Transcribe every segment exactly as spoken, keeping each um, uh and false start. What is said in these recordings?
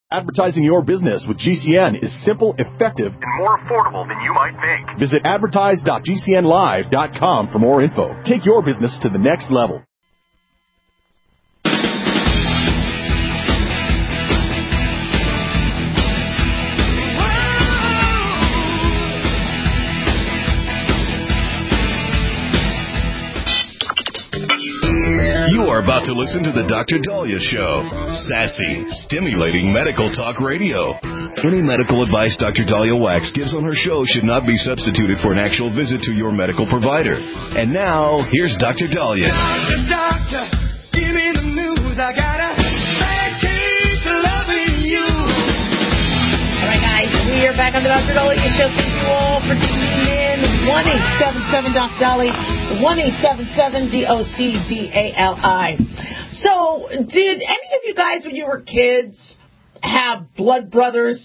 Advertising your business with G C N is simple, effective, and more affordable than you might think. Visit advertise dot g c n live dot com for more info. Take your business to the next level. You are about to listen to the Doctor Dahlia Show. Sassy, stimulating medical talk radio. Any medical advice Doctor Dahlia Wax gives on her show should not be substituted for an actual visit to your medical provider. And now, here's Doctor Dahlia. Doctor, doctor, give me the news. I got a bad case of loving you. All right, guys, we are back on the Doctor Dahlia Show. Thank you all for tuning in. one eight seven seven Doc Dolly. one eight seven seven D O C D A L I. So, did any of you guys, when you were kids, have blood brothers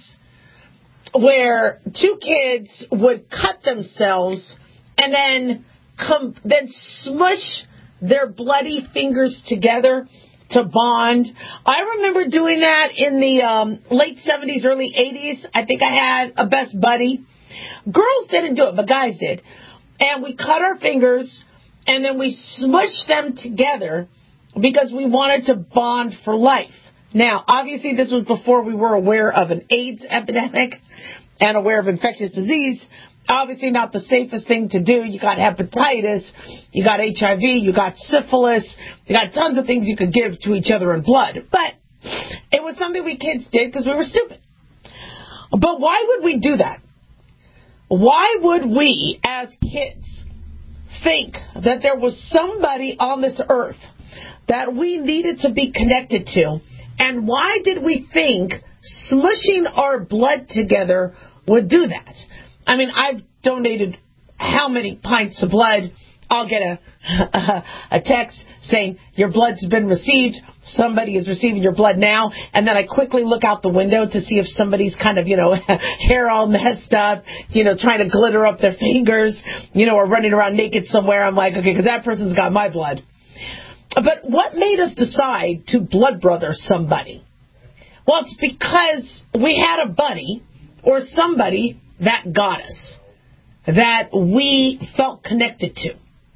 where two kids would cut themselves and then come, then smush their bloody fingers together to bond? I remember doing that in the um, late seventies, early eighties. I think I had a best buddy. Girls didn't do it, but guys did. And we cut our fingers, and then we smushed them together because we wanted to bond for life. Now, obviously, this was before we were aware of an AIDS epidemic and aware of infectious disease. Obviously, not the safest thing to do. You got hepatitis, you got H I V, you got syphilis, you got tons of things you could give to each other in blood. But it was something we kids did because we were stupid. But why would we do that? Why would we, as kids, think that there was somebody on this earth that we needed to be connected to? And why did we think smushing our blood together would do that? I mean, I've donated how many pints of blood? I'll get a, a, a text saying, your blood's been received. Somebody is receiving your blood now. And then I quickly look out the window to see if somebody's kind of, you know, hair all messed up, you know, trying to glitter up their fingers, you know, or running around naked somewhere. I'm like, okay, because that person's got my blood. But what made us decide to blood brother somebody? Well, it's because we had a buddy or somebody that got us, that we felt connected to.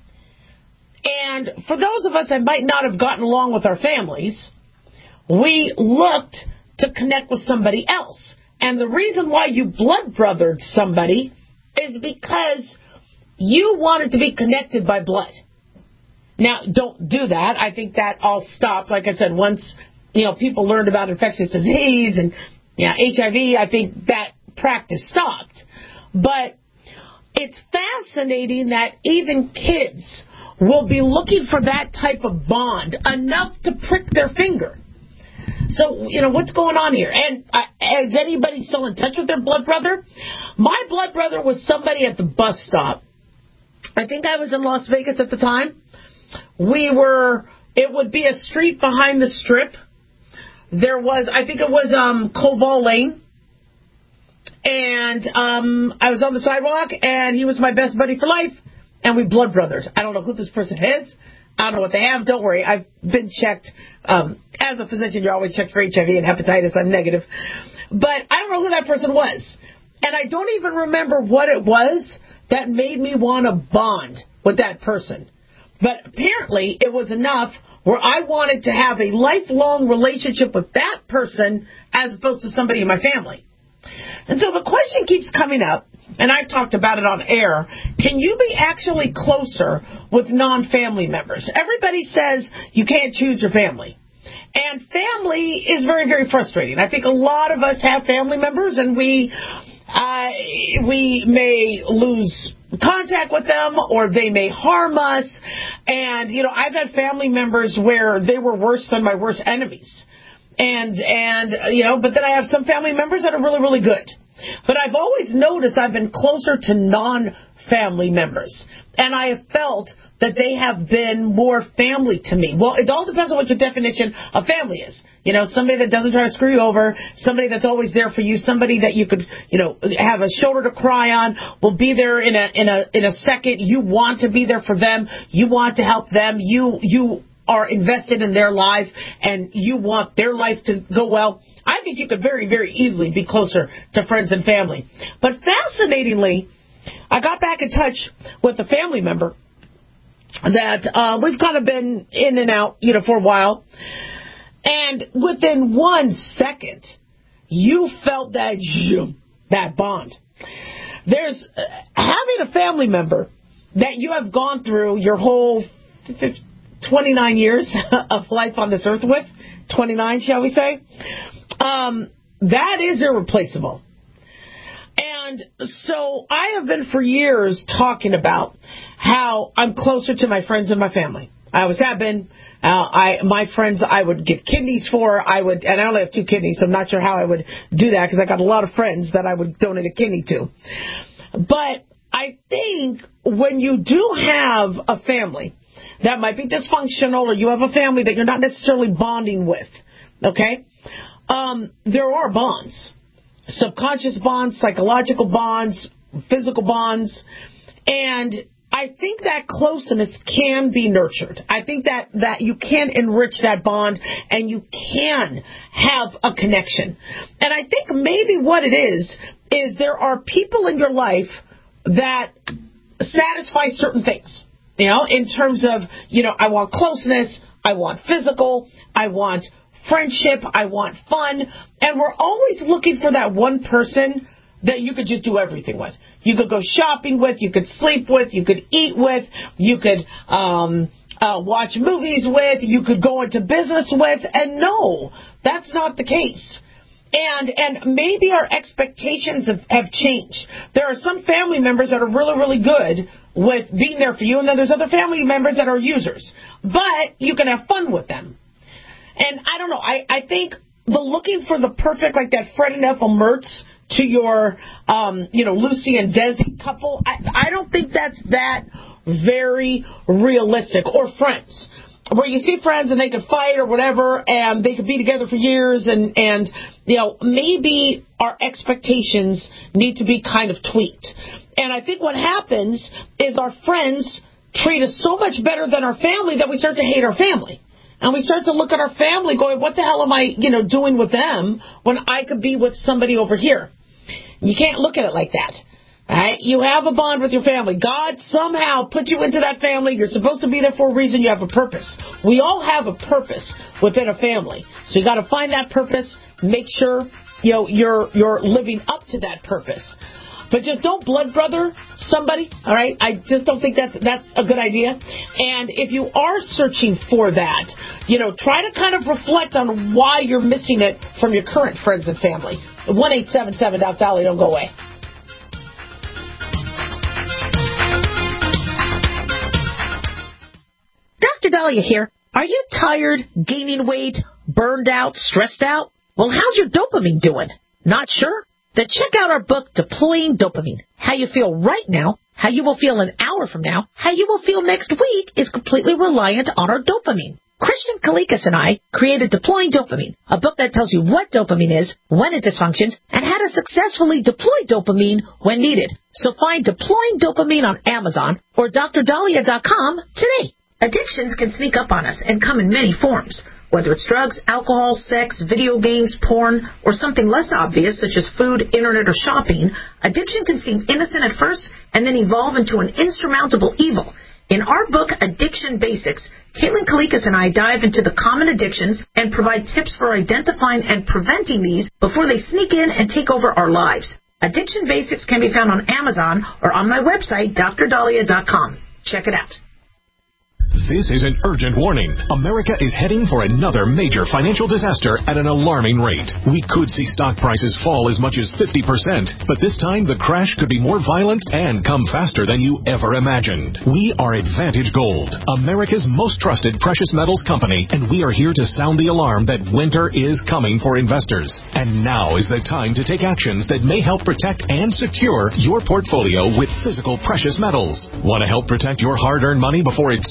And for those of us that might not have gotten along with our families, we looked to connect with somebody else. And the reason why you blood brothered somebody is because you wanted to be connected by blood. Now, don't do that. I think that all stopped. Like I said, once, you know, people learned about infectious disease and yeah, H I V, I think that practice stopped. But it's fascinating that even kids will be looking for that type of bond, enough to prick their finger. So, you know, what's going on here? And uh, is anybody still in touch with their blood brother? My blood brother was somebody at the bus stop. I think I was in Las Vegas at the time. We were, it would be a street behind the Strip. There was, I think it was um, Koval Lane. And um, I was on the sidewalk, and he was my best buddy for life. And we blood brothers. I don't know who this person is. I don't know what they have. Don't worry. I've been checked. Um, as a physician, you're always checked for H I V and hepatitis. I'm negative. But I don't know who that person was. And I don't even remember what it was that made me want to bond with that person. But apparently it was enough where I wanted to have a lifelong relationship with that person as opposed to somebody in my family. And so the question keeps coming up, and I've talked about it on air, can you be actually closer with non-family members? Everybody says you can't choose your family. And family is very, very frustrating. I think a lot of us have family members, and we uh, we may lose contact with them, or they may harm us. And, you know, I've had family members where they were worse than my worst enemies. And, and you know, but then I have some family members that are really, really good. But I've always noticed I've been closer to non-family members. And I have felt that they have been more family to me. Well, it all depends on what your definition of family is. You know, somebody that doesn't try to screw you over, somebody that's always there for you, somebody that you could, you know, have a shoulder to cry on, will be there in a in a in a second. You want to be there for them. You want to help them. You you are invested in their life and you want their life to go well, I think you could very, very easily be closer to friends and family. But fascinatingly, I got back in touch with a family member that uh, we've kind of been in and out, you know, for a while. And within one second, you felt that that bond. There's uh, having a family member that you have gone through your whole twenty-nine years of life on this earth with, twenty-nine, shall we say, um, that is irreplaceable. And so I have been for years talking about how I'm closer to my friends and my family. I always have been. Uh, I my friends I would get kidneys for. I would, and I only have two kidneys, so I'm not sure how I would do that because I got a lot of friends that I would donate a kidney to. But I think when you do have a family that might be dysfunctional, or you have a family that you're not necessarily bonding with, okay, um, there are bonds. Subconscious bonds, psychological bonds, physical bonds, and I think that closeness can be nurtured. I think that, that you can enrich that bond and you can have a connection. And I think maybe what it is, is there are people in your life that satisfy certain things, you know, in terms of, you know, I want closeness, I want physical, I want friendship, I want fun, and we're always looking for that one person that you could just do everything with. You could go shopping with, you could sleep with, you could eat with, you could um, uh, watch movies with, you could go into business with, and no, that's not the case. And and maybe our expectations have, have changed. There are some family members that are really, really good with being there for you, and then there's other family members that are users. But you can have fun with them. And I don't know, I, I think the looking for the perfect, like that Fred and Ethel Mertz to your, um, you know, Lucy and Desi couple, I, I don't think that's that very realistic. Or friends, where you see friends and they could fight or whatever, and they could be together for years, and, and you know, maybe our expectations need to be kind of tweaked. And I think what happens is our friends treat us so much better than our family that we start to hate our family. And we start to look at our family going, what the hell am I, you know, doing with them when I could be with somebody over here? You can't look at it like that. All right? You have a bond with your family. God somehow put you into that family. You're supposed to be there for a reason. You have a purpose. We all have a purpose within a family. So you got to find that purpose. Make sure, you know, you're you're living up to that purpose. But just don't blood brother somebody, all right? I just don't think that's that's a good idea. And if you are searching for that, you know, try to kind of reflect on why you're missing it from your current friends and family. one eight seven seven Doc Dolly, don't go away. Doctor Dahlia here. Are you tired, gaining weight, burned out, stressed out? Well, how's your dopamine doing? Not sure? Then check out our book, Deploying Dopamine. How you feel right now, how you will feel an hour from now, how you will feel next week is completely reliant on our dopamine. Christian Kalikas and I created Deploying Dopamine, a book that tells you what dopamine is, when it dysfunctions, and how to successfully deploy dopamine when needed. So find Deploying Dopamine on Amazon or D R dahlia dot com today. Addictions can sneak up on us and come in many forms. Whether it's drugs, alcohol, sex, video games, porn, or something less obvious such as food, internet, or shopping, addiction can seem innocent at first and then evolve into an insurmountable evil. In our book, Addiction Basics, Caitlin Kalikas and I dive into the common addictions and provide tips for identifying and preventing these before they sneak in and take over our lives. Addiction Basics can be found on Amazon or on my website, D R dahlia dot com. Check it out. This is an urgent warning. America is heading for another major financial disaster at an alarming rate. We could see stock prices fall as much as fifty percent, but this time the crash could be more violent and come faster than you ever imagined. We are Advantage Gold, America's most trusted precious metals company, and we are here to sound the alarm that winter is coming for investors. And now is the time to take actions that may help protect and secure your portfolio with physical precious metals. Want to help protect your hard-earned money before it's too late?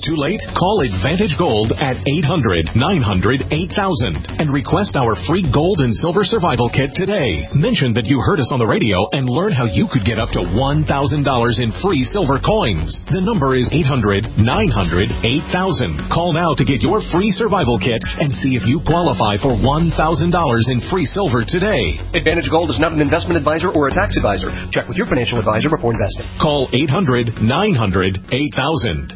Call Advantage Gold at eight hundred, nine hundred, eight thousand and request our free gold and silver survival kit today. Mention that you heard us on the radio and learn how you could get up to one thousand dollars in free silver coins. The number is eight hundred, nine hundred, eight thousand. Call now to get your free survival kit and see if you qualify for one thousand dollars in free silver today. Advantage Gold is not an investment advisor or a tax advisor. Check with your financial advisor before investing. Call eight hundred, nine hundred, eight thousand.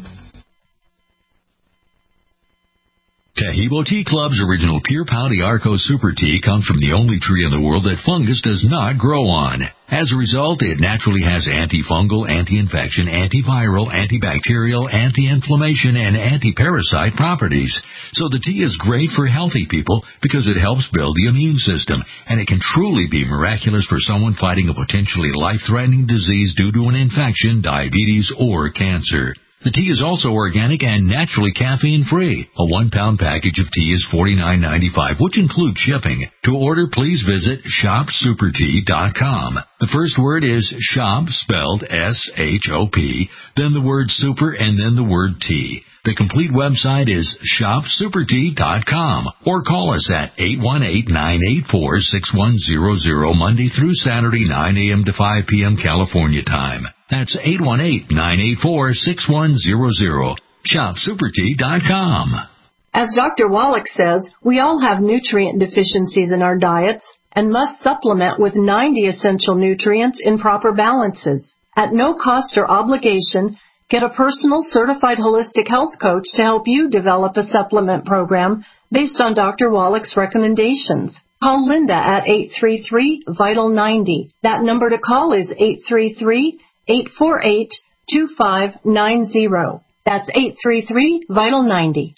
Taheebo Tea Club's original Pure Pau Arco Super Tea comes from the only tree in the world that fungus does not grow on. As a result, it naturally has antifungal, anti-infection, antiviral, antibacterial, anti-inflammation, and anti-parasite properties. So the tea is great for healthy people because it helps build the immune system, and it can truly be miraculous for someone fighting a potentially life-threatening disease due to an infection, diabetes, or cancer. The tea is also organic and naturally caffeine-free. A one-pound package of tea is forty-nine ninety-five, which includes shipping. To order, please visit shop super tea dot com. The first word is shop, spelled S H O P, then the word super, and then the word tea. The complete website is shop super tea dot com, or call us at eight one eight, nine eight four, six one zero zero Monday through Saturday, nine a.m. to five p.m. California time. That's eight one eight, nine eight four, six one zero zero. shop super tea dot com. As Doctor Wallach says, we all have nutrient deficiencies in our diets and must supplement with ninety essential nutrients in proper balances. At no cost or obligation, get a personal certified holistic health coach to help you develop a supplement program based on Doctor Wallach's recommendations. Call Linda at eight three three, vital ninety. That number to call is eight three three, eight four eight, two five nine zero. That's eight three three, vital ninety.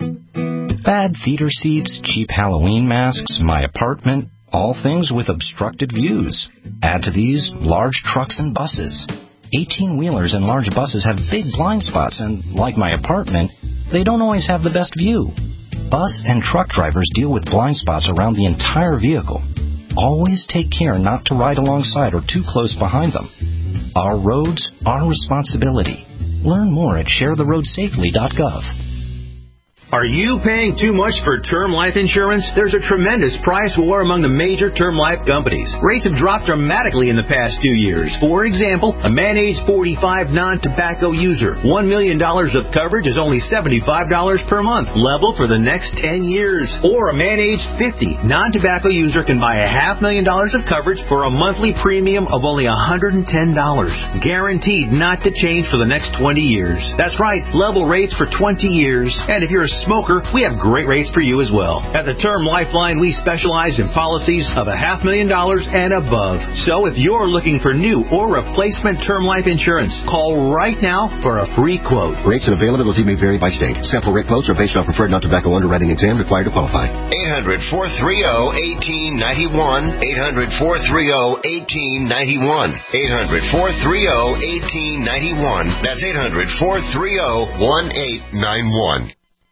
Bad theater seats, cheap Halloween masks, my apartment, all things with obstructed views. Add to these large trucks and buses. eighteen-wheelers and large buses have big blind spots, and like my apartment, they don't always have the best view. Bus and truck drivers deal with blind spots around the entire vehicle. Always take care not to ride alongside or too close behind them. Our roads, our responsibility. Learn more at share the road safely dot gov. Are you paying too much for term life insurance? There's a tremendous price war among the major term life companies. Rates have dropped dramatically in the past two years. For example, a man age forty-five non-tobacco user, one million dollars of coverage is only seventy-five dollars per month, level for the next ten years. Or a man age fifty non-tobacco user can buy a half million dollars of coverage for a monthly premium of only one hundred ten dollars. Guaranteed not to change for the next twenty years. That's right, level rates for twenty years. And if you're a smoker, we have great rates for you as well. At the Term Lifeline, we specialize in policies of a half million dollars and above. So if you're looking for new or replacement term life insurance, call right now for a free quote. Rates and availability may vary by state. Sample rate quotes are based on preferred non-tobacco underwriting exam required to qualify. eight hundred, four three zero, one eight nine one. eight hundred, four three zero, one eight nine one. eight hundred, four three zero, one eight nine one. That's eight hundred, four three zero, one eight nine one.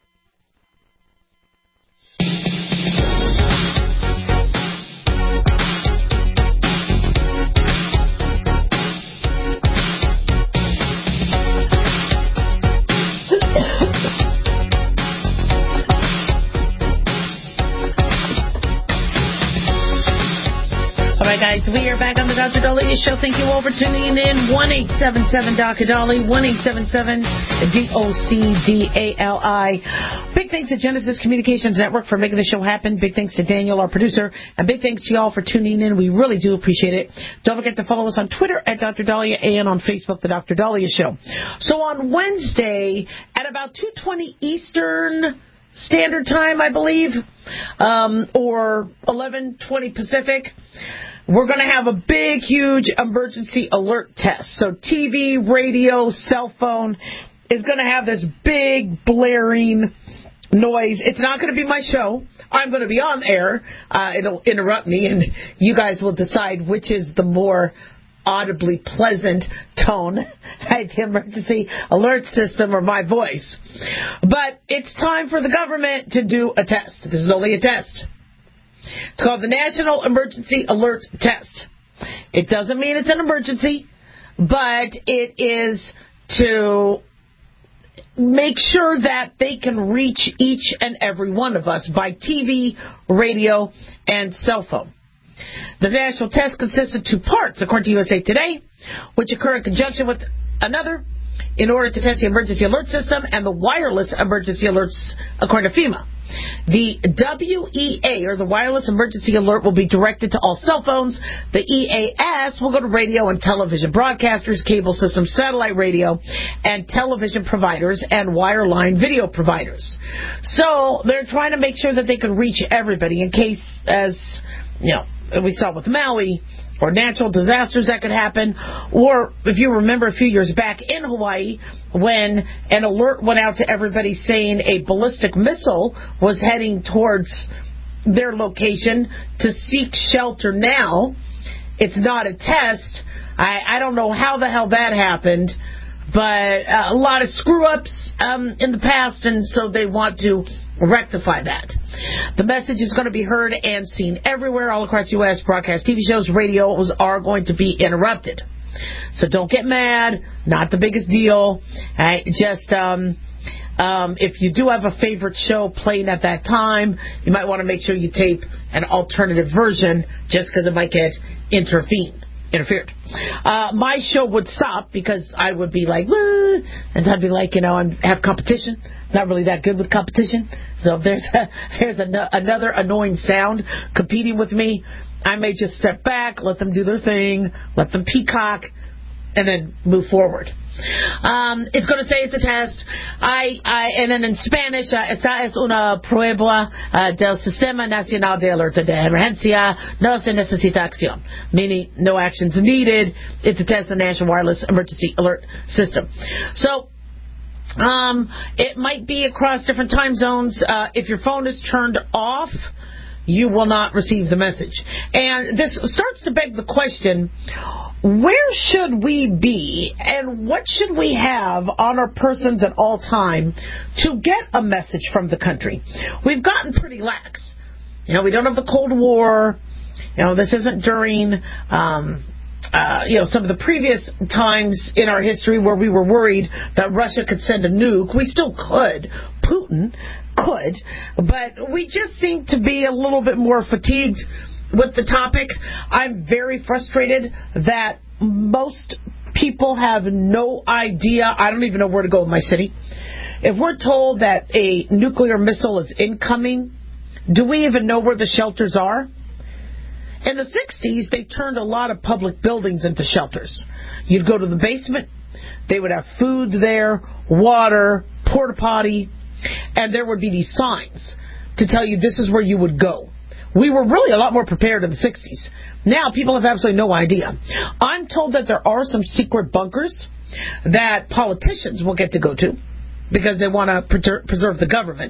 All right, guys, we are back on the Doctor Daliah Show. Thank you all for tuning in. one eight seven seven, D O C T O D A L I, one eight seven seven, D O C D A L I. Big thanks to Genesis Communications Network for making the show happen. Big thanks to Daniel, our producer. And big thanks to y'all for tuning in. We really do appreciate it. Don't forget to follow us on Twitter at Doctor Daliah and on Facebook, The Doctor Daliah Show. So on Wednesday at about two twenty Eastern Standard Time, I believe, um, or eleven twenty Pacific, we're going to have a big, huge emergency alert test. So T V, radio, cell phone is going to have this big blaring noise. It's not going to be my show. I'm going to be on air. Uh, it'll interrupt me, and you guys will decide which is the more audibly pleasant tone, like the emergency alert system or my voice. But it's time for the government to do a test. This is only a test. It's called the National Emergency Alert Test. It doesn't mean it's an emergency, but it is to make sure that they can reach each and every one of us by T V, radio, and cell phone. The national test consists of two parts, according to U S A Today, which occur in conjunction with another in order to test the emergency alert system and the wireless emergency alerts, according to FEMA. The W E A, or the wireless emergency alert, will be directed to all cell phones. The E A S will go to radio and television broadcasters, cable systems, satellite radio, and television providers, and wireline video providers. So they're trying to make sure that they can reach everybody in case, as you know, we saw with Maui, or natural disasters that could happen, or if you remember a few years back in Hawaii when an alert went out to everybody saying a ballistic missile was heading towards their location to seek shelter now. It's not a test. I, I don't know how the hell that happened, but uh, a lot of screw-ups um, in the past, and so they want to rectify that. The message is going to be heard and seen everywhere all across the U S Broadcast T V shows, radios are going to be interrupted. So don't get mad. Not the biggest deal. Right? Just um, um, if you do have a favorite show playing at that time, you might want to make sure you tape an alternative version just because it might get intervened. interfered. Uh, my show would stop because I would be like, wah, and I'd be like, you know, I have competition. Not really that good with competition. So if there's a, there's an, another annoying sound competing with me, I may just step back, let them do their thing, let them peacock, and then move forward. Um, it's going to say it's a test. I, I, and then in Spanish, uh, esta es una prueba uh, del Sistema Nacional de Alerta de Emergencia. No se necesita acción, meaning no actions needed. It's a test of the National Wireless Emergency Alert System. So, um, it might be across different time zones. Uh, if your phone is turned off, you will not receive the message. And this starts to beg the question, where should we be and what should we have on our persons at all time to get a message from the country? We've gotten pretty lax. You know, we don't have the Cold War. You know, this isn't during, um, uh, you know, some of the previous times in our history where we were worried that Russia could send a nuke. We still could. Putin could. But we just seem to be a little bit more fatigued with the topic. I'm very frustrated that most people have no idea. I don't even know where to go in my city. If we're told that a nuclear missile is incoming, do we even know where the shelters are? In the sixties, they turned a lot of public buildings into shelters. You'd go to the basement, they would have food there, water, porta potty, and there would be these signs to tell you this is where you would go. We were really a lot more prepared in the sixties. Now people have absolutely no idea. I'm told that there are some secret bunkers that politicians will get to go to because they want to preserve the government.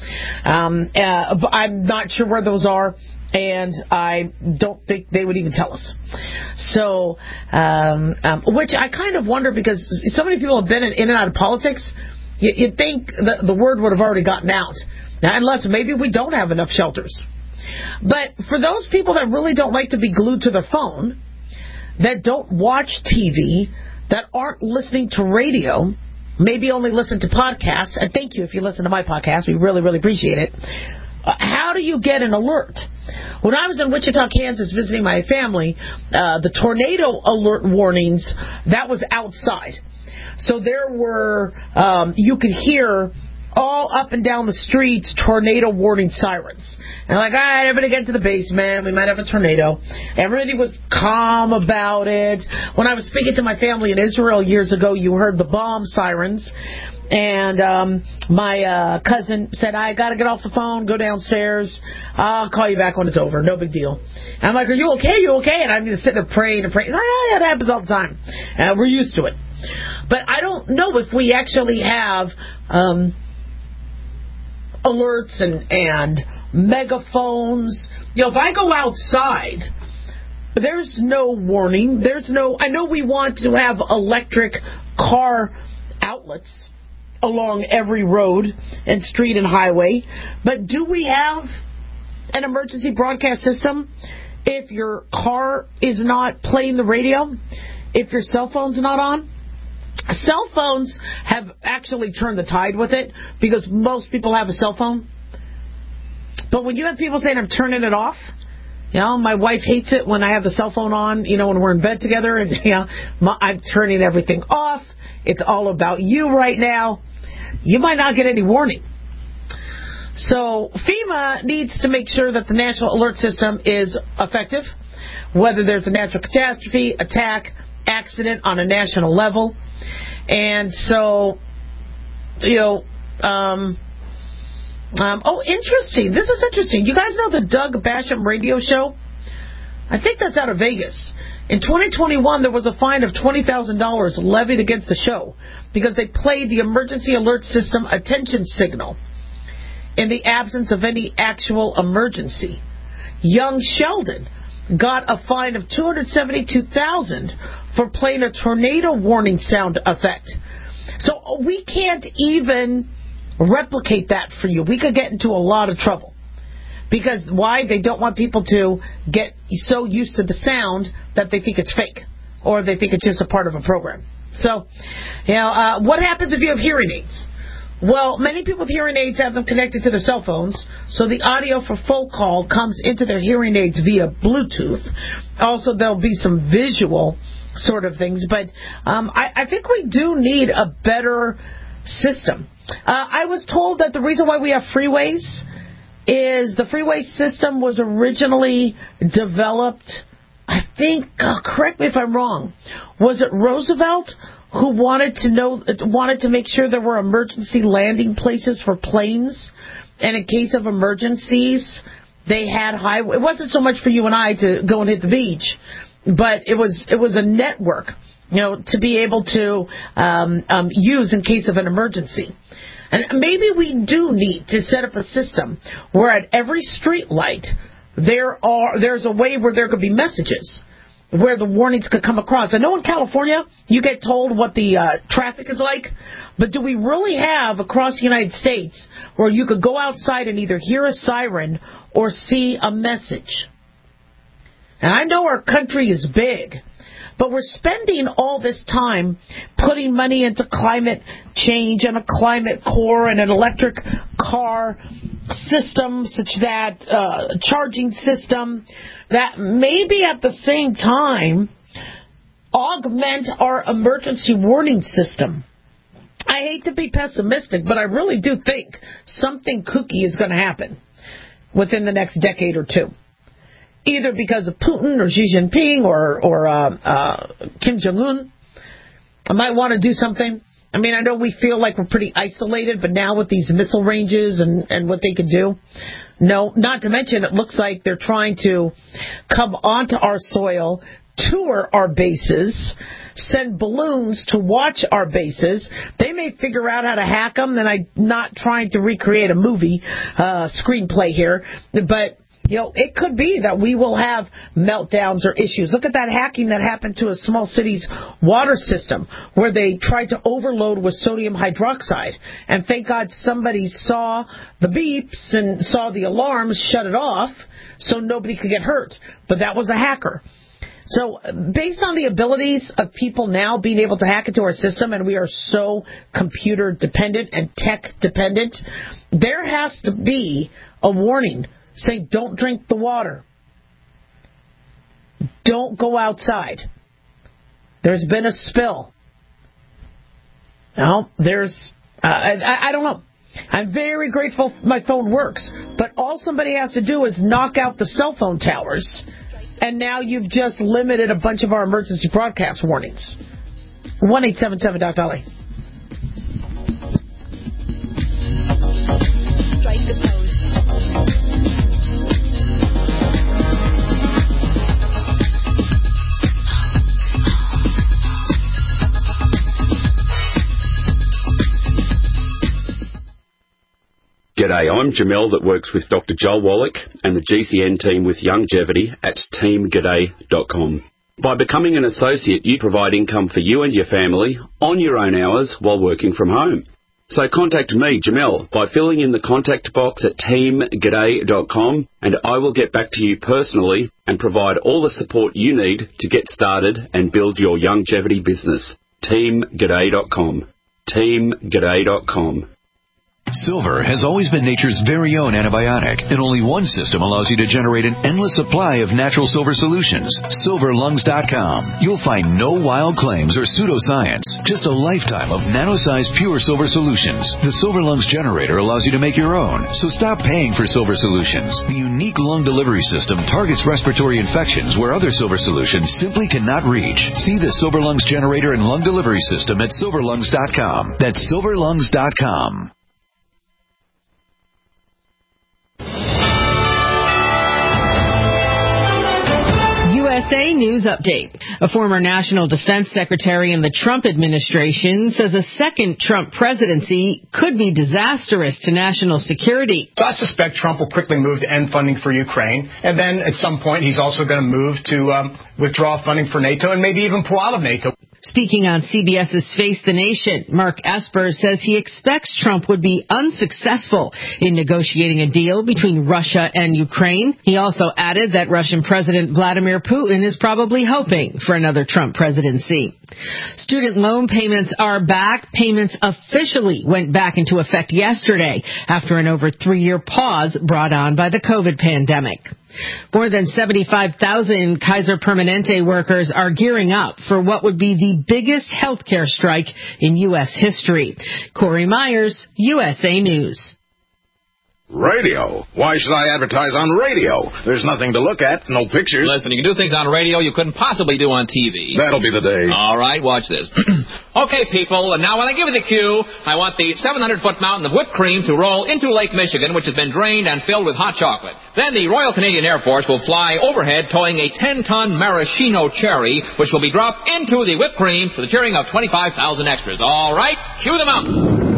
Um, uh, but I'm not sure where those are, and I don't think they would even tell us. So, um, um, which I kind of wonder because so many people have been in, in and out of politics. You, you'd think the, the word would have already gotten out. Now, unless maybe we don't have enough shelters. But for those people that really don't like to be glued to their phone, that don't watch T V, that aren't listening to radio, maybe only listen to podcasts, and thank you if you listen to my podcast, we really, really appreciate it. Uh, how do you get an alert? When I was in Wichita, Kansas visiting my family, uh, the tornado alert warnings, that was outside. So there were, um, you could hear all up and down the streets tornado warning sirens. And like, all right, everybody get to the basement. We might have a tornado. Everybody was calm about it. When I was speaking to my family in Israel years ago, you heard the bomb sirens. And um, my uh, cousin said, I got to get off the phone, go downstairs. I'll call you back when it's over. No big deal. And I'm like, are you okay? Are you okay? And I'm just sitting there praying and praying. Oh, yeah, that happens all the time. Uh, we're used to it. But I don't know if we actually have um, alerts and, and megaphones. You know, if I go outside, there's no warning. There's no, I know we want to have electric car outlets along every road and street and highway, but do we have an emergency broadcast system if your car is not playing the radio, if your cell phone's not on? cell phones have actually turned the tide with it because most people have a cell phone. But when you have people saying, I'm turning it off, you know, my wife hates it when I have the cell phone on, you know, when we're in bed together, and, you know, my, I'm turning everything off. It's all about you right now. You might not get any warning. So FEMA needs to make sure that the National Alert System is effective, whether there's a natural catastrophe, attack, accident on a national level. And so, you know, um, um, oh, interesting. This is interesting. You guys know the Doug Basham radio show? I think that's out of Vegas. In twenty twenty-one, there was a fine of twenty thousand dollars levied against the show because they played the emergency alert system attention signal in the absence of any actual emergency. Young Sheldon got a fine of two hundred seventy-two thousand dollars for playing a tornado warning sound effect. So we can't even replicate that for you. We could get into a lot of trouble. Because why? They don't want people to get so used to the sound that they think it's fake, or they think it's just a part of a program. So, you know, uh, what happens if you have hearing aids? Well, many people with hearing aids have them connected to their cell phones, so the audio for phone call comes into their hearing aids via Bluetooth. Also, there'll be some visual sort of things, but um, I, I think we do need a better system. Uh, I was told that the reason why we have freeways is the freeway system was originally developed, I think, uh, correct me if I'm wrong, was it Roosevelt who wanted to know, wanted to make sure there were emergency landing places for planes, and in case of emergencies, they had highway. It wasn't so much for you and I to go and hit the beach, but it was it was a network, you know, to be able to um, um, use in case of an emergency. And maybe we do need to set up a system where at every street light there are there's a way where there could be messages where the warnings could come across. I know in California you get told what the uh, traffic is like, but do we really have across the United States where you could go outside and either hear a siren or see a message? And I know our country is big, but we're spending all this time putting money into climate change and a climate core and an electric car system, such that uh, charging system, that maybe at the same time augment our emergency warning system. I hate to be pessimistic, but I really do think something kooky is going to happen within the next decade or two. Either because of Putin or Xi Jinping or, or uh, uh, Kim Jong-un. I might want to do something. I mean, I know we feel like we're pretty isolated, but now with these missile ranges and, and what they could do, no, not to mention it looks like they're trying to come onto our soil, tour our bases, send balloons to watch our bases. They may figure out how to hack them, and I'm not trying to recreate a movie uh, screenplay here, but you know, it could be that we will have meltdowns or issues. Look at that hacking that happened to a small city's water system where they tried to overload with sodium hydroxide. And thank God somebody saw the beeps and saw the alarms, shut it off so nobody could get hurt. But that was a hacker. So based on the abilities of people now being able to hack into our system, and we are so computer dependent and tech dependent, there has to be a warning. Say, don't drink the water. Don't go outside. There's been a spill. No, there's, uh, I, I don't know. I'm very grateful my phone works, but all somebody has to do is knock out the cell phone towers, and now you've just limited a bunch of our emergency broadcast warnings. one eight seven seven dot Dolly. Strike the pose. G'day, I'm Jamel that works with Doctor Joel Wallach and the G C N team with Longevity at team g'day dot com. By becoming an associate, you provide income for you and your family on your own hours while working from home. So contact me, Jamel, by filling in the contact box at team g'day dot com, and I will get back to you personally and provide all the support you need to get started and build your longevity business. team g'day dot com. team g'day dot com. Silver has always been nature's very own antibiotic, and only one system allows you to generate an endless supply of natural silver solutions. silver lungs dot com. You'll find no wild claims or pseudoscience, just a lifetime of nano-sized pure silver solutions. The Silver Lungs generator allows you to make your own, so stop paying for silver solutions. The unique lung delivery system targets respiratory infections where other silver solutions simply cannot reach. See the Silver Lungs generator and lung delivery system at silver lungs dot com. That's silver lungs dot com. U S A News Update. A former National Defense Secretary in the Trump administration says a second Trump presidency could be disastrous to national security. So I suspect Trump will quickly move to end funding for Ukraine, and then at some point he's also going to move to um, withdraw funding for NATO and maybe even pull out of NATO. Speaking on CBS's Face the Nation, Mark Esper says he expects Trump would be unsuccessful in negotiating a deal between Russia and Ukraine. He also added that Russian President Vladimir Putin is probably hoping for another Trump presidency. Student loan payments are back. Payments officially went back into effect yesterday after an over three-year pause brought on by the COVID pandemic. More than seventy-five thousand Kaiser Permanente workers are gearing up for what would be the biggest healthcare strike in U S history. Corey Myers, U S A News. Radio? Why should I advertise on radio? There's nothing to look at, no pictures. Listen, you can do things on radio you couldn't possibly do on T V. That'll be the day. All right, watch this. Okay, people, and now when I give you the cue, I want the seven hundred foot mountain of whipped cream to roll into Lake Michigan, which has been drained and filled with hot chocolate. Then the Royal Canadian Air Force will fly overhead towing a ten ton maraschino cherry, which will be dropped into the whipped cream to the cheering of twenty-five thousand extras. All right, cue them out.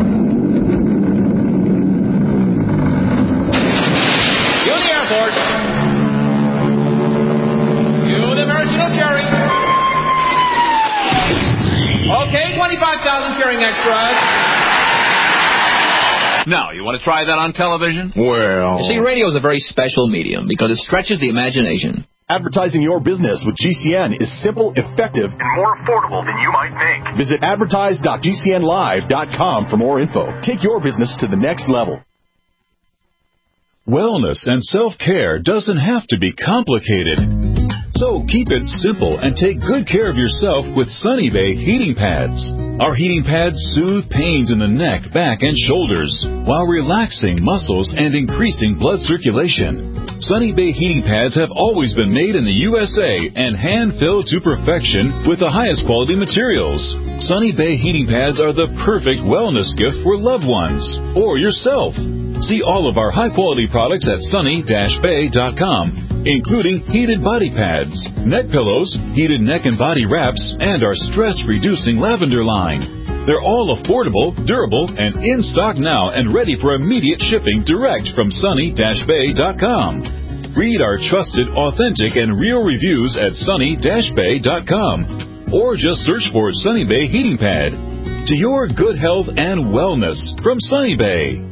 Okay, twenty-five thousand cheering extras. Now, you want to try that on television? Well... You see, radio is a very special medium because it stretches the imagination. Advertising your business with G C N is simple, effective, and more affordable than you might think. Visit advertise dot g c n live dot com for more info. Take your business to the next level. Wellness and self-care doesn't have to be complicated. So keep it simple and take good care of yourself with Sunny Bay heating pads. Our heating pads soothe pains in the neck, back, and shoulders while relaxing muscles and increasing blood circulation. Sunny Bay heating pads have always been made in the U S A and hand-filled to perfection with the highest quality materials. Sunny Bay heating pads are the perfect wellness gift for loved ones or yourself. See all of our high-quality products at sunny dash bay dot com, including heated body pads, neck pillows, heated neck and body wraps, and our stress-reducing lavender line. They're all affordable, durable, and in stock now and ready for immediate shipping direct from sunny dash bay dot com. Read our trusted, authentic, and real reviews at sunny dash bay dot com, or just search for Sunny Bay Heating Pad. To your good health and wellness from Sunny Bay.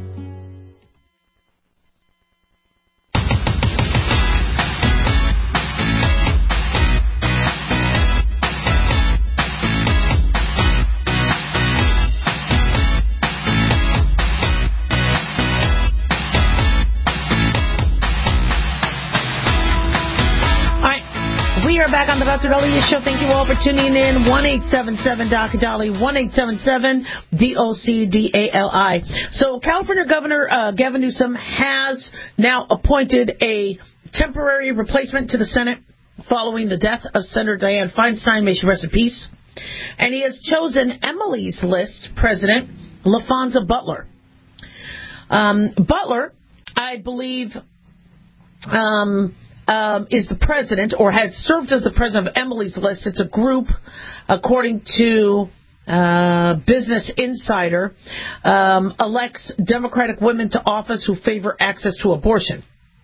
Back on the Doctor Dolly Show. Thank you all for tuning in. one eight seven seven D O C Dolly, one eight seven seven D O C D A L I. So California Governor uh, Gavin Newsom has now appointed a temporary replacement to the Senate following the death of Senator Dianne Feinstein. May she rest in peace. And he has chosen Emily's List President LaFonza Butler. Um, Butler, I believe... Um, Um, is the president, or had served as the president of Emily's List. It's a group, according to uh, Business Insider, um, elects Democratic women to office who favor access to abortion.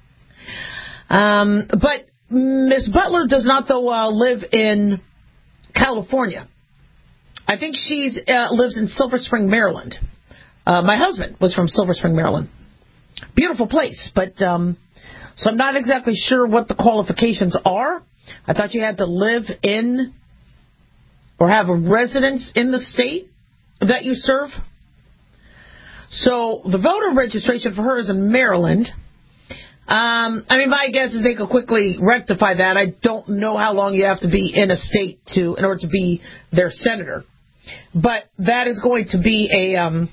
Um, but Miz Butler does not, though, uh, live in California. I think she uh, lives in Silver Spring, Maryland. Uh, my husband was from Silver Spring, Maryland. Beautiful place, but... Um, So I'm not exactly sure what the qualifications are. I thought you had to live in or have a residence in the state that you serve. So the voter registration for her is in Maryland. Um, I mean, my guess is they could quickly rectify that. I don't know how long you have to be in a state to in order to be their senator. But that is going to be a... Um,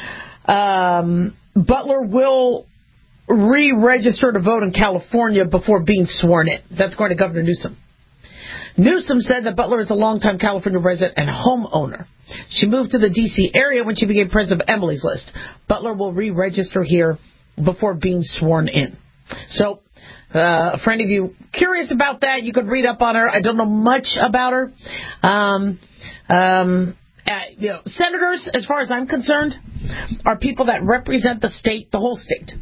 um, Butler will re-register to vote in California before being sworn in. That's going to Governor Newsom. Newsom said that Butler is a longtime California resident and homeowner. She moved to the D C area when she became president of Emily's List. Butler will re-register here before being sworn in. So, uh, for any of you curious about that, you could read up on her. I don't know much about her. Um, um, uh, you know, senators, as far as I'm concerned, are people that represent the state, the whole state.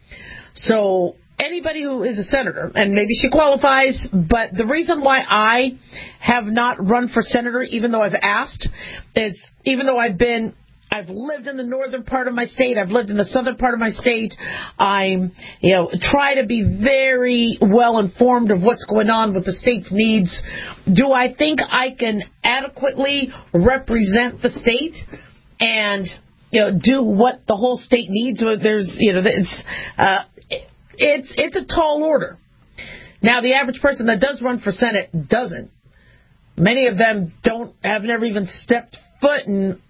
So anybody who is a senator, and maybe she qualifies, but the reason why I have not run for senator, even though I've asked, is even though I've been, I've lived in the northern part of my state, I've lived in the southern part of my state, I'm, you know, try to be very well informed of what's going on with the state's needs. Do I think I can adequately represent the state and, you know, do what the whole state needs? There's, you know, it's, uh, It's it's a tall order. Now, the average person that does run for Senate doesn't. Many of them don't have never even stepped foot in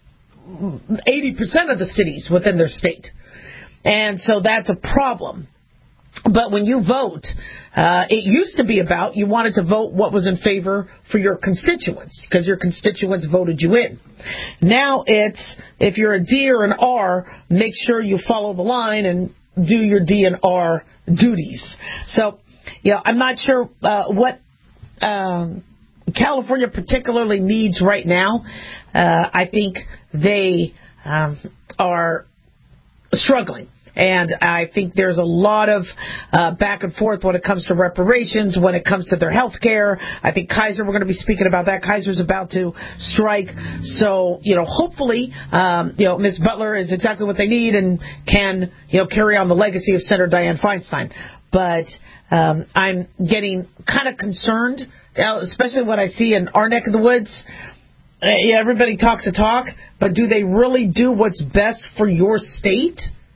eighty percent of the cities within their state. And so that's a problem. But when you vote, uh, it used to be about you wanted to vote what was in favor for your constituents because your constituents voted you in. Now it's if you're a D or an R, make sure you follow the line and do your D and R duties. So, yeah, I'm not sure uh, what um, California particularly needs right now. Uh, I think they um, are struggling. And I think there's a lot of uh, back and forth when it comes to reparations, when it comes to their health care. I think Kaiser, we're going to be speaking about that. Kaiser's about to strike. So, you know, hopefully, um, you know, Miz Butler is exactly what they need and can, you know, carry on the legacy of Senator Dianne Feinstein. But um, I'm getting kind of concerned, you know, especially when I see in our neck of the woods, uh, yeah, everybody talks a talk, but do they really do what's best for your state?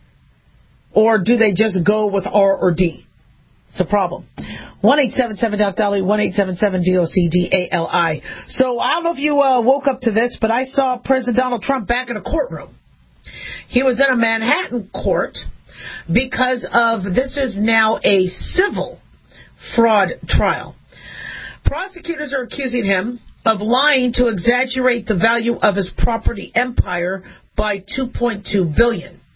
Or do they just go with R or D? It's a problem. one eight seven seven Doc Dolly, one eight seven seven D O C D A L I. So I don't know if you uh, woke up to this, but I saw President Donald Trump back in a courtroom. He was in a Manhattan court because of, this is now a civil fraud trial. Prosecutors are accusing him of lying to exaggerate the value of his property empire by two point two billion dollars.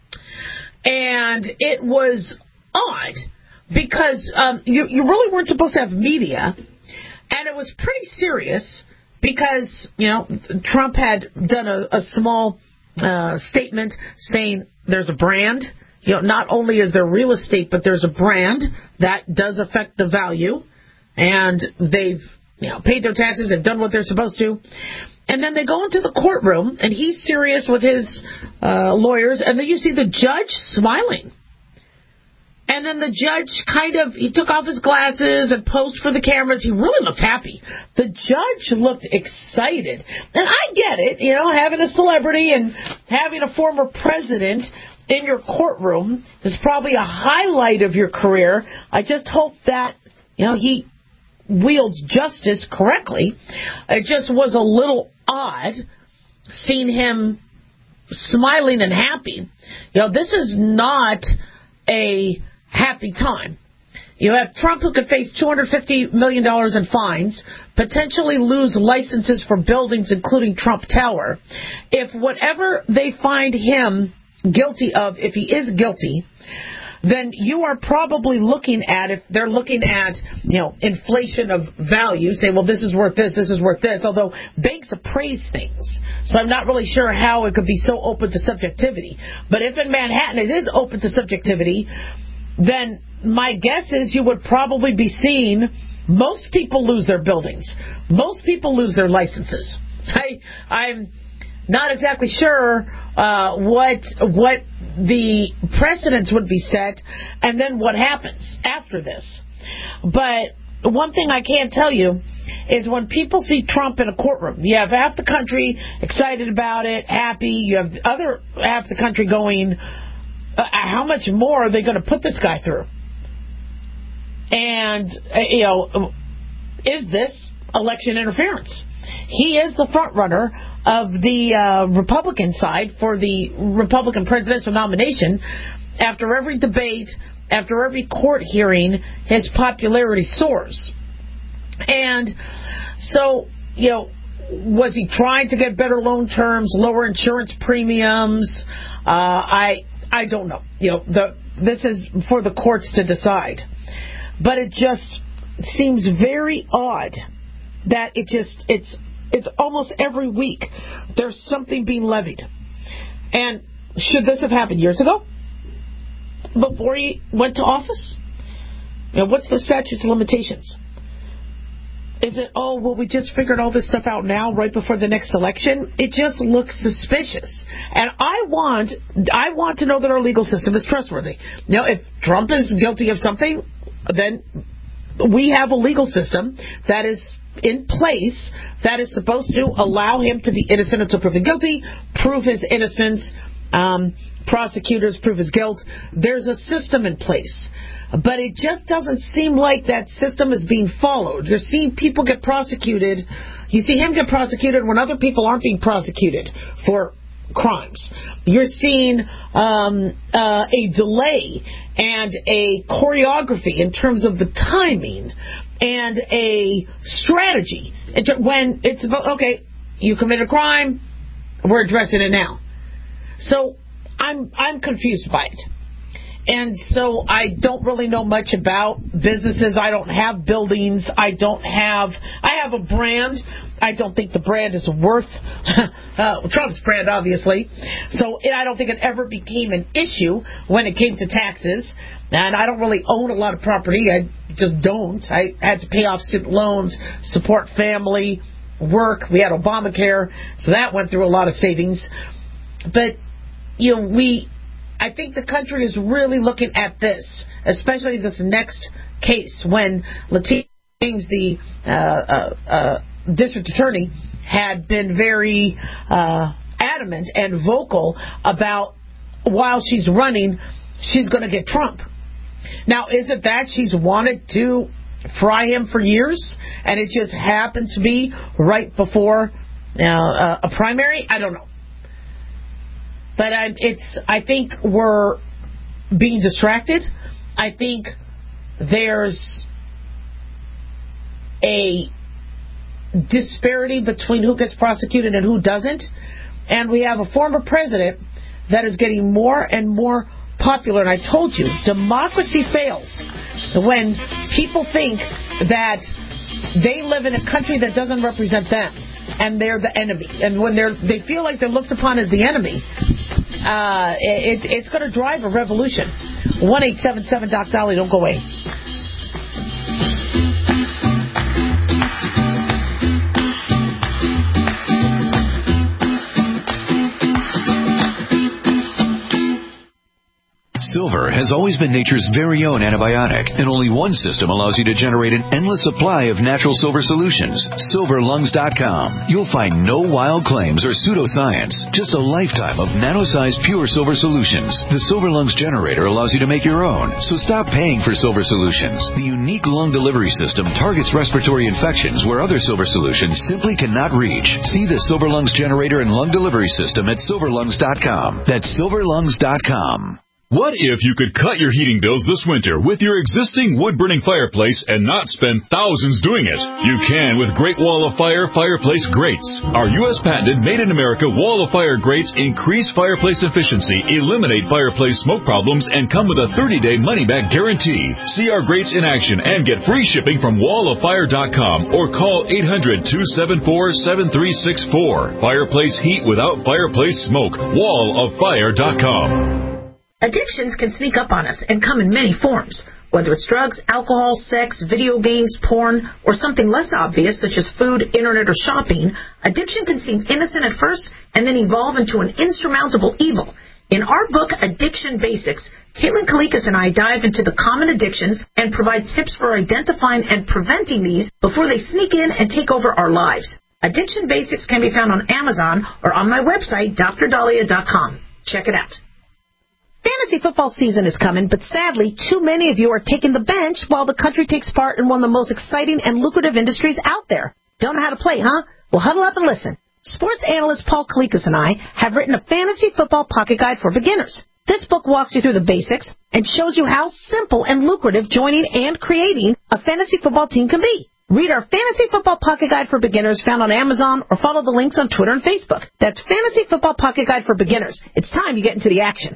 And it was odd because um, you, you really weren't supposed to have media. And it was pretty serious because, you know, Trump had done a, a small uh, statement saying there's a brand. You know, not only is there real estate, but there's a brand that does affect the value. And they've, you know, paid their taxes. They've done what they're supposed to. And then they go into the courtroom, and he's serious with his uh, lawyers, and then you see the judge smiling. And then the judge kind of, he took off his glasses and posed for the cameras. He really looked happy. The judge looked excited. And I get it, you know, having a celebrity and having a former president in your courtroom is probably a highlight of your career. I just hope that, you know, he wields justice correctly. It just was a little odd seeing him smiling and happy. You know, this is not a happy time. You have Trump, who could face two hundred fifty million dollars in fines, potentially lose licenses for buildings, including Trump Tower. If whatever they find him guilty of, if he is guilty, then you are probably looking at, if they're looking at, you know, inflation of value, say, well, this is worth this, this is worth this, although banks appraise things. So I'm not really sure how it could be so open to subjectivity. But if in Manhattan it is open to subjectivity, then my guess is you would probably be seeing most people lose their buildings. Most people lose their licenses. I, I'm not exactly sure uh, what what the precedents would be set and then what happens after this. But one thing I can tell you is when people see Trump in a courtroom. You have half the country excited about it, happy. You have the other half the country going, uh, how much more are they going to put this guy through? And, uh, you know, is this election interference? He is the front runner of the uh, Republican side for the Republican presidential nomination. After every debate, after every court hearing, his popularity soars. And so, you know, was he trying to get better loan terms, lower insurance premiums? Uh, I I don't know. You know, the, this is for the courts to decide. But it just seems very odd that it just it's it's almost every week there's something being levied. And should this have happened years ago, before he went to office? You know, what's the statutes of limitations? Is it, oh, well, we just figured all this stuff out now, right before the next election? It just looks suspicious. And I want I want to know that our legal system is trustworthy. Now, if Trump is guilty of something, then we have a legal system that is in place that is supposed to allow him to be innocent until proven guilty, prove his innocence, um, prosecutors prove his guilt. There's a system in place. But it just doesn't seem like that system is being followed. You're seeing people get prosecuted. You see him get prosecuted when other people aren't being prosecuted for crimes. You're seeing um, uh, a delay and a choreography in terms of the timing and a strategy. When it's about, okay, you committed a crime, we're addressing it now. So I'm I'm confused by it. And so I don't really know much about businesses. I don't have buildings. I don't have, I have a brand. I don't think the brand is worth uh, Trump's brand, obviously. So it, I don't think it ever became an issue when it came to taxes. And I don't really own a lot of property. I just don't. I had to pay off student loans, support family, work. We had Obamacare, so that went through a lot of savings. But, you know, we... I think the country is really looking at this, especially this next case, when Letitia James, the uh, uh, uh, district attorney, had been very uh, adamant and vocal about, while she's running, she's going to get Trump. Now, is it that she's wanted to fry him for years, and it just happened to be right before uh, a primary? I don't know. But I, it's. I think we're being distracted. I think there's a disparity between who gets prosecuted and who doesn't. And we have a former president that is getting more and more popular. And I told you, democracy fails when people think that they live in a country that doesn't represent them, and they're the enemy. And when they're they feel like they're looked upon as the enemy, uh, it, it's going to drive a revolution. one eight seven seven Doc Dolly, don't go away. Silver has always been nature's very own antibiotic, and only one system allows you to generate an endless supply of natural silver solutions. silver lungs dot com. You'll find no wild claims or pseudoscience, just a lifetime of nano-sized pure silver solutions. The Silver Lungs generator allows you to make your own, so stop paying for silver solutions. The unique lung delivery system targets respiratory infections where other silver solutions simply cannot reach. See the Silver Lungs generator and lung delivery system at silver lungs dot com. That's silver lungs dot com. What if you could cut your heating bills this winter with your existing wood-burning fireplace and not spend thousands doing it? You can with Great Wall of Fire Fireplace Grates. Our U S patented made-in-America Wall of Fire grates increase fireplace efficiency, eliminate fireplace smoke problems, and come with a thirty-day money-back guarantee. See our grates in action and get free shipping from wall of fire dot com or call eight hundred, two seven four, seven three six four. Fireplace heat without fireplace smoke. wall of fire dot com. Addictions can sneak up on us and come in many forms. Whether it's drugs, alcohol, sex, video games, porn, or something less obvious such as food, internet, or shopping, addiction can seem innocent at first and then evolve into an insurmountable evil. In our book, Addiction Basics, Caitlin Kalikas and I dive into the common addictions and provide tips for identifying and preventing these before they sneak in and take over our lives. Addiction Basics can be found on Amazon or on my website, d r dahlia dot com. Check it out. Fantasy football season is coming, but sadly, too many of you are taking the bench while the country takes part in one of the most exciting and lucrative industries out there. Don't know how to play, huh? Well, huddle up and listen. Sports analyst Paul Kalikas and I have written a fantasy football pocket guide for beginners. This book walks you through the basics and shows you how simple and lucrative joining and creating a fantasy football team can be. Read our Fantasy Football Pocket Guide for Beginners found on Amazon or follow the links on Twitter and Facebook. That's Fantasy Football Pocket Guide for Beginners. It's time you get into the action.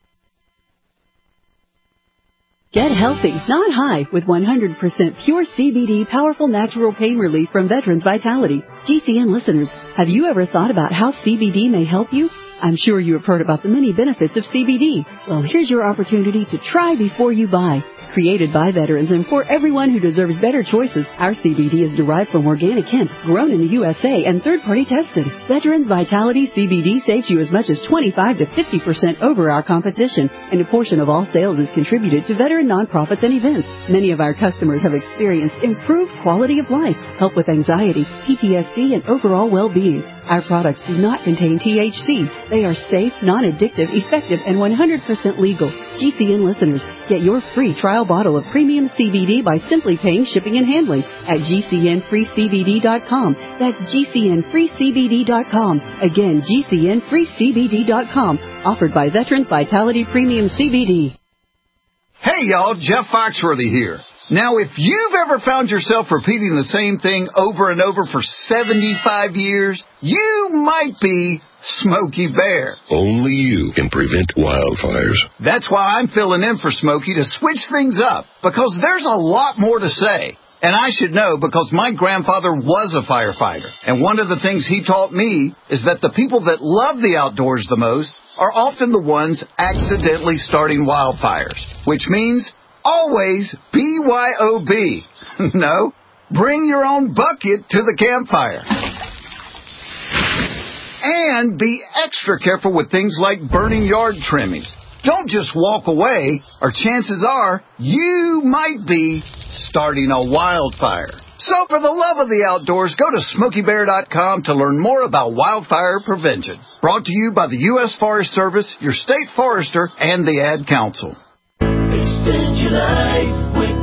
Get healthy, not high, with one hundred percent pure C B D powerful natural pain relief from Veterans Vitality. G C N listeners, have you ever thought about how C B D may help you? I'm sure you have heard about the many benefits of C B D. Well, here's your opportunity to try before you buy. Created by veterans and for everyone who deserves better choices, our C B D is derived from organic hemp, grown in the U S A, and third-party tested. Veterans Vitality C B D saves you as much as twenty-five to fifty percent over our competition, and a portion of all sales is contributed to veteran nonprofits and events. Many of our customers have experienced improved quality of life, help with anxiety, P T S D, and overall well-being. Our products do not contain T H C. They are safe, non-addictive, effective, and one hundred percent legal. G C N listeners, get your free trial bottle of premium C B D by simply paying shipping and handling at G C N free C B D dot com. That's G C N free C B D dot com. Again, G C N free C B D dot com. Offered by Veterans Vitality Premium C B D. Hey, y'all, Jeff Foxworthy here. Now, if you've ever found yourself repeating the same thing over and over for seventy-five years, you might be Smokey Bear. Only you can prevent wildfires. That's why I'm filling in for Smokey to switch things up, because there's a lot more to say. And I should know because my grandfather was a firefighter. And one of the things he taught me is that the people that love the outdoors the most are often the ones accidentally starting wildfires, which means always B Y O B. No, bring your own bucket to the campfire. And be extra careful with things like burning yard trimmings. Don't just walk away, or chances are you might be starting a wildfire. So for the love of the outdoors, go to Smokey Bear dot com to learn more about wildfire prevention. Brought to you by the U S Forest Service, your state forester, and the Ad Council. Extend your life with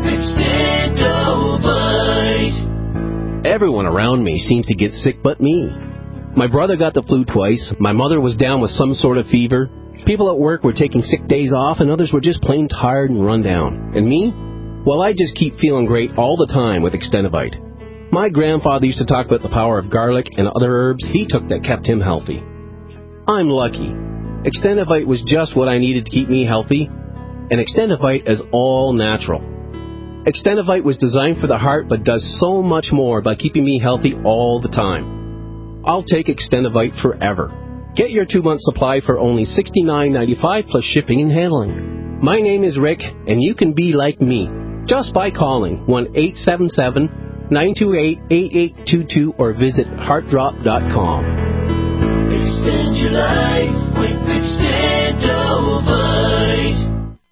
Extendovite. Everyone around me seems to get sick but me. My brother got the flu twice. My mother was down with some sort of fever. People at work were taking sick days off, and others were just plain tired and run down. And me? Well, I just keep feeling great all the time with Extendovite. My grandfather used to talk about the power of garlic and other herbs he took that kept him healthy. I'm lucky. Extendovite was just what I needed to keep me healthy. And Extendovite is all natural. Extendovite was designed for the heart but does so much more by keeping me healthy all the time. I'll take Extendovite forever. Get your two-month supply for only sixty-nine ninety-five plus shipping and handling. My name is Rick, and you can be like me just by calling one eight seven seven, nine two eight, eight eight two two or visit heart drop dot com. Extend your life with Extendovite.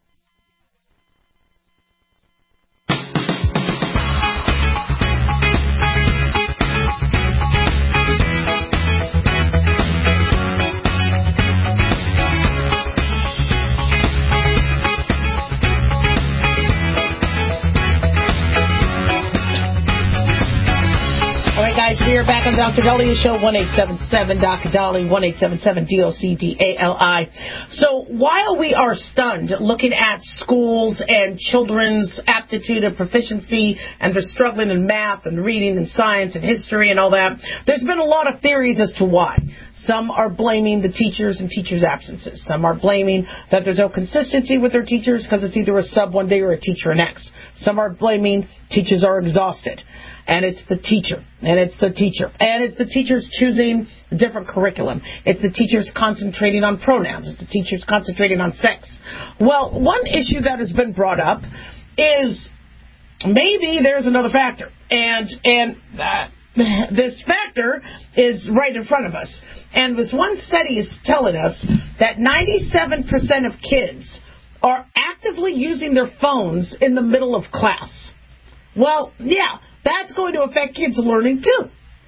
We are back on Doctor Dahlia Show, one eight seven seven D O C Dahlia, one eight seven seven D O C D A L I. So while we are stunned looking at schools and children's aptitude and proficiency, and they're struggling in math and reading and science and history and all that, there's been a lot of theories as to why. Some are blaming the teachers and teachers' absences. Some are blaming that there's no consistency with their teachers because it's either a sub one day or a teacher next. Some are blaming teachers are exhausted. And it's the teacher, and it's the teacher, and it's the teachers choosing a different curriculum. It's the teachers concentrating on pronouns. It's the teachers concentrating on sex. Well, one issue that has been brought up is maybe there's another factor. And and uh, this factor is right in front of us. And this one study is telling us that ninety-seven percent of kids are actively using their phones in the middle of class. Well, yeah, that's going to affect kids' learning too.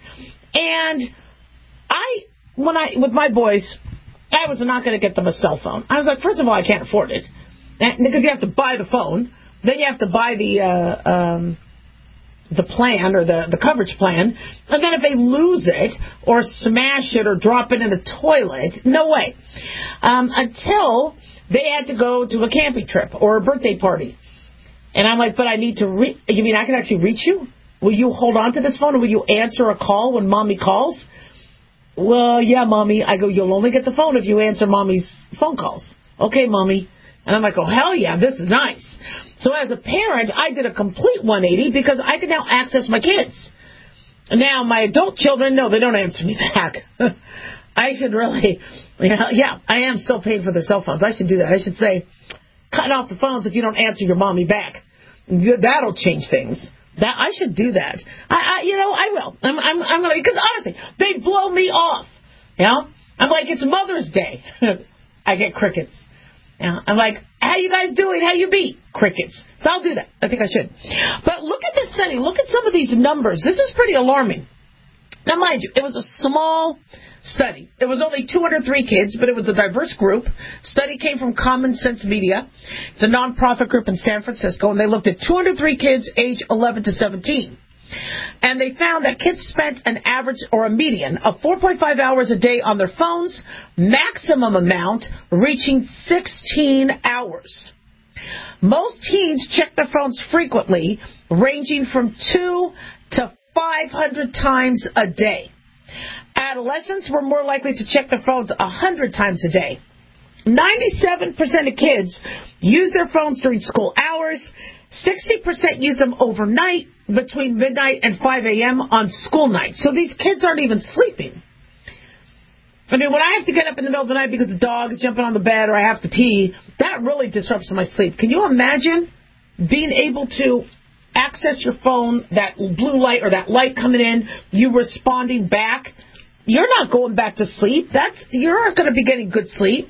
And I, when I, with my boys, I was not going to get them a cell phone. I was like, first of all, I can't afford it. Because you have to buy the phone. Then you have to buy the uh, um, the plan or the, the coverage plan. And then if they lose it or smash it or drop it in a toilet, no way. Um, until they had to go to a camping trip or a birthday party. And I'm like, but I need to re- you mean I can actually reach you? Will you hold on to this phone or will you answer a call when Mommy calls? Well, yeah, Mommy. I go, you'll only get the phone if you answer Mommy's phone calls. Okay, Mommy. And I'm like, oh, hell yeah, this is nice. So as a parent, I did a complete one eighty because I can now access my kids. Now, my adult children, no, they don't answer me back. I should really, yeah, yeah, I am still paying for their cell phones. I should do that. I should say, cut off the phones if you don't answer your mommy back. That'll change things. That I should do that. I, I you know, I will. I'm, I'm, I'm gonna, because honestly, they blow me off. You know, I'm like, it's Mother's Day. I get crickets. Yeah, I'm like, how you guys doing? How you be? Crickets. So I'll do that. I think I should. But look at this study. Look at some of these numbers. This is pretty alarming. Now, mind you, it was a small study. It was only two hundred three kids, but it was a diverse group. Study came from Common Sense Media. It's a nonprofit group in San Francisco, and they looked at two hundred three kids age eleven to seventeen. And they found that kids spent an average or a median of four point five hours a day on their phones, maximum amount reaching sixteen hours. Most teens check their phones frequently, ranging from two to five hundred times a day. Adolescents were more likely to check their phones one hundred times a day. ninety-seven percent of kids use their phones during school hours. sixty percent use them overnight between midnight and five a.m. on school nights. So these kids aren't even sleeping. I mean, when I have to get up in the middle of the night because the dog is jumping on the bed or I have to pee, that really disrupts my sleep. Can you imagine being able to access your phone, that blue light or that light coming in, you responding back? You're not going back to sleep. That's you're not going to be getting good sleep.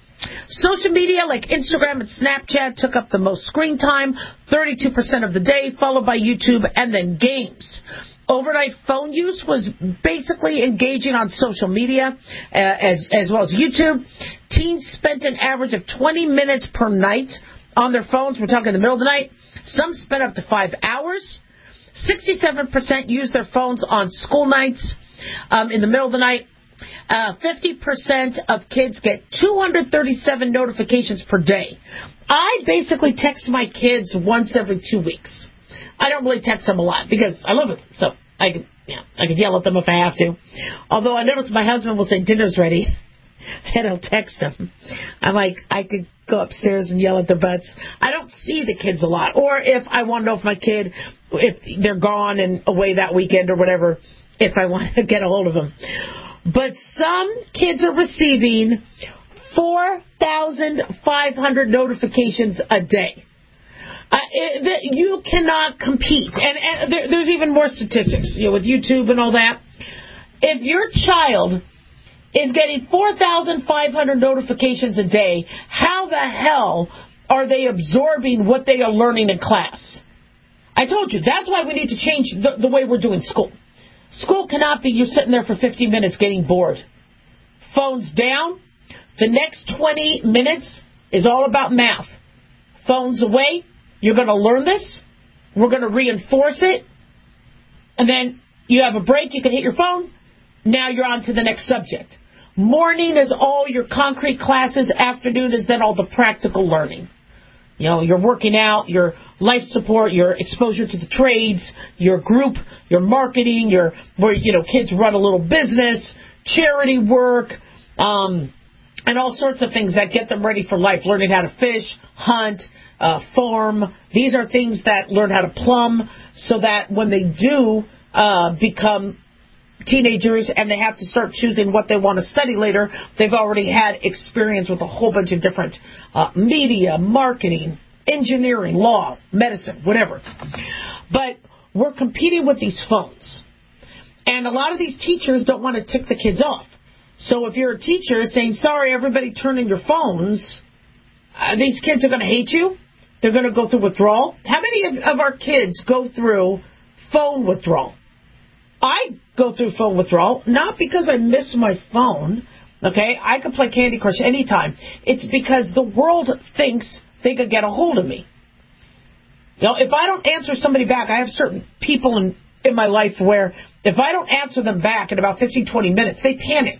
Social media like Instagram and Snapchat took up the most screen time, thirty-two percent of the day, followed by YouTube and then games. Overnight phone use was basically engaging on social media uh, as, as well as YouTube. Teens spent an average of twenty minutes per night on their phones. We're talking in the middle of the night. Some spent up to five hours. sixty-seven percent used their phones on school nights um, in the middle of the night. Uh, fifty percent of kids get two hundred thirty-seven notifications per day. I basically text my kids once every two weeks. I don't really text them a lot because I live with them, so I can, yeah, I can yell at them if I have to. Although I notice my husband will say dinner's ready, and I'll text them. I'm like, I could go upstairs and yell at their butts. I don't see the kids a lot, or if I want to know if my kid, if they're gone and away that weekend or whatever, if I want to get a hold of them. But some kids are receiving four thousand five hundred notifications a day. Uh, it, you cannot compete. And, and there, there's even more statistics, you know, with YouTube and all that. If your child is getting four thousand five hundred notifications a day, how the hell are they absorbing what they are learning in class? I told you, that's why we need to change the, the way we're doing school. School cannot be you're sitting there for fifteen minutes getting bored. Phones down. The next twenty minutes is all about math. Phones away. You're going to learn this. We're going to reinforce it. And then you have a break. You can hit your phone. Now you're on to the next subject. Morning is all your concrete classes. Afternoon is then all the practical learning. You know, your working out, your life support, your exposure to the trades, your group, your marketing, your where you know kids run a little business, charity work, um, and all sorts of things that get them ready for life. Learning how to fish, hunt, uh, farm. These are things that learn how to plumb, so that when they do uh, become teenagers and they have to start choosing what they want to study later, they've already had experience with a whole bunch of different uh, media, marketing, engineering, law, medicine, whatever. But we're competing with these phones. And a lot of these teachers don't want to tick the kids off. So if you're a teacher saying, sorry, everybody turn in your phones, uh, these kids are going to hate you. They're going to go through withdrawal. How many of, of our kids go through phone withdrawal? I go through phone withdrawal, not because I miss my phone, okay? I can play Candy Crush anytime. It's because the world thinks they could get a hold of me. You know, if I don't answer somebody back, I have certain people in, in my life where if I don't answer them back in about fifteen, twenty minutes, they panic.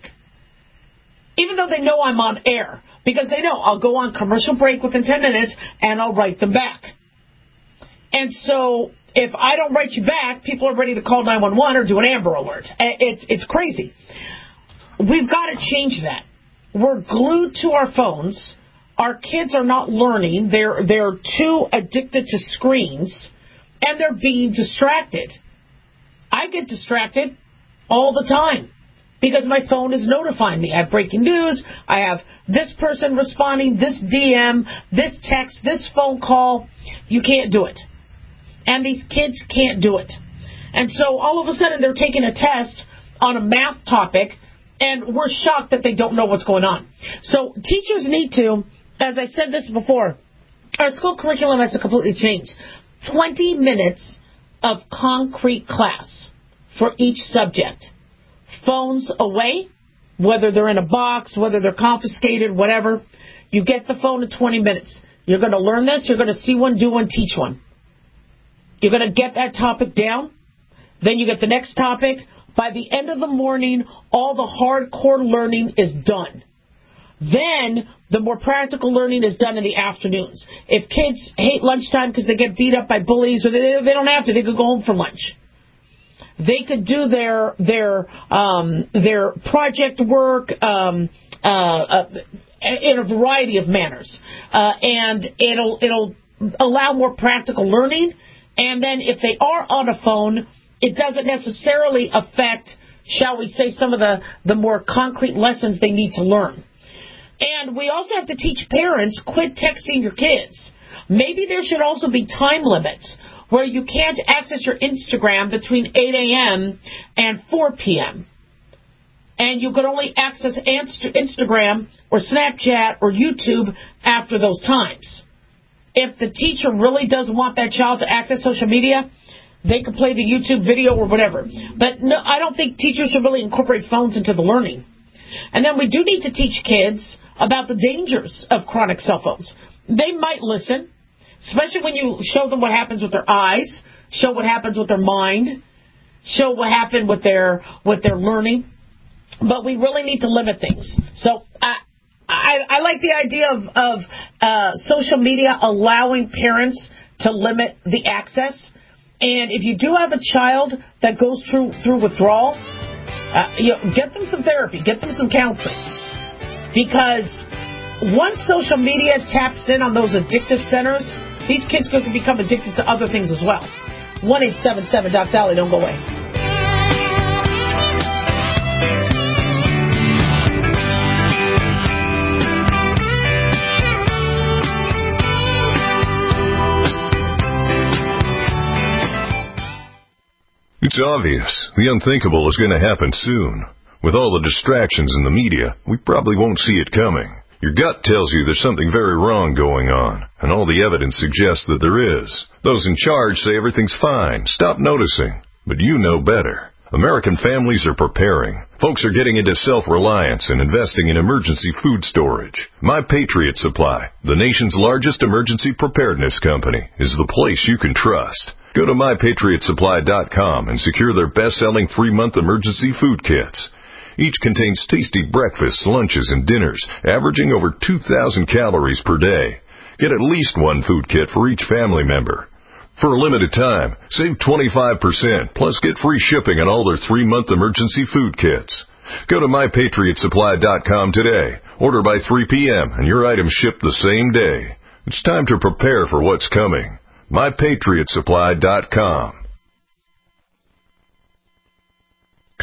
Even though they know I'm on air, because they know I'll go on commercial break within ten minutes and I'll write them back. And so if I don't write you back, people are ready to call nine one one or do an Amber Alert. It's, it's crazy. We've got to change that. We're glued to our phones. Our kids are not learning. They're, they're too addicted to screens, and they're being distracted. I get distracted all the time because my phone is notifying me. I have breaking news. I have this person responding, this D M, this text, this phone call. You can't do it. And these kids can't do it. And so all of a sudden they're taking a test on a math topic, and we're shocked that they don't know what's going on. So teachers need to, as I said this before, our school curriculum has to completely change. twenty minutes of concrete class for each subject. Phones away, whether they're in a box, whether they're confiscated, whatever. You get the phone in twenty minutes. You're going to learn this. You're going to see one, do one, teach one. You're going to get that topic down. Then you get the next topic. By the end of the morning, all the hardcore learning is done. Then the more practical learning is done in the afternoons. If kids hate lunchtime because they get beat up by bullies, or they, they don't have to, they could go home for lunch. They could do their their um, their project work um, uh, uh, in a variety of manners, uh, and it'll it'll allow more practical learning. And then if they are on a phone, it doesn't necessarily affect, shall we say, some of the, the more concrete lessons they need to learn. And we also have to teach parents, quit texting your kids. Maybe there should also be time limits where you can't access your Instagram between eight a.m. and four p.m. And you could only access Instagram or Snapchat or YouTube after those times. If the teacher really doesn't want that child to access social media, they could play the YouTube video or whatever. But no, I don't think teachers should really incorporate phones into the learning. And then we do need to teach kids about the dangers of chronic cell phones. They might listen, especially when you show them what happens with their eyes, show what happens with their mind, show what happened with their with their learning. But we really need to limit things. So I I, I like the idea of, of uh, social media allowing parents to limit the access. And if you do have a child that goes through through withdrawal, uh, you know, get them some therapy, get them some counseling. Because once social media taps in on those addictive centers, these kids could become addicted to other things as well. one eight seven seven Doc Dolly, don't go away. It's obvious. The unthinkable is going to happen soon. With all the distractions in the media, we probably won't see it coming. Your gut tells you there's something very wrong going on, and all the evidence suggests that there is. Those in charge say everything's fine. Stop noticing. But you know better. American families are preparing. Folks are getting into self-reliance and investing in emergency food storage. My Patriot Supply, the nation's largest emergency preparedness company, is the place you can trust. Go to my patriot supply dot com and secure their best-selling three-month emergency food kits. Each contains tasty breakfasts, lunches, and dinners, averaging over two thousand calories per day. Get at least one food kit for each family member. For a limited time, save twenty-five percent, plus get free shipping on all their three-month emergency food kits. Go to my patriot supply dot com today. Order by three p.m. and your items ship the same day. It's time to prepare for what's coming. my patriot supply dot com.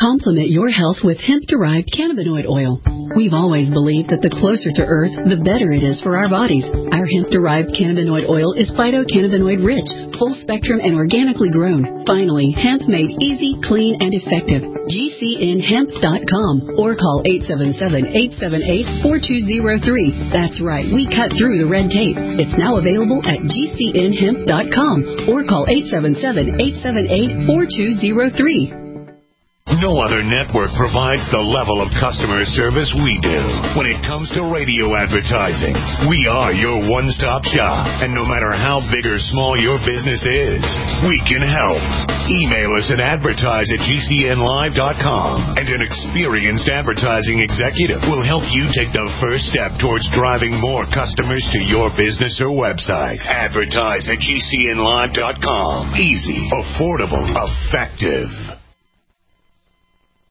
Complement your health with hemp-derived cannabinoid oil. We've always believed that the closer to Earth, the better it is for our bodies. Our hemp-derived cannabinoid oil is phytocannabinoid-rich, full-spectrum, and organically grown. Finally, hemp made easy, clean, and effective. G C N hemp dot com or call eight seven seven, eight seven eight, four two zero three. That's right, we cut through the red tape. It's now available at G C N hemp dot com or call eight seven seven, eight seven eight, four two zero three. No other network provides the level of customer service we do. When it comes to radio advertising, we are your one-stop shop. And no matter how big or small your business is, we can help. Email us at advertise at G C N live dot com, and an experienced advertising executive will help you take the first step towards driving more customers to your business or website. Advertise at G C N live dot com. Easy, affordable, effective.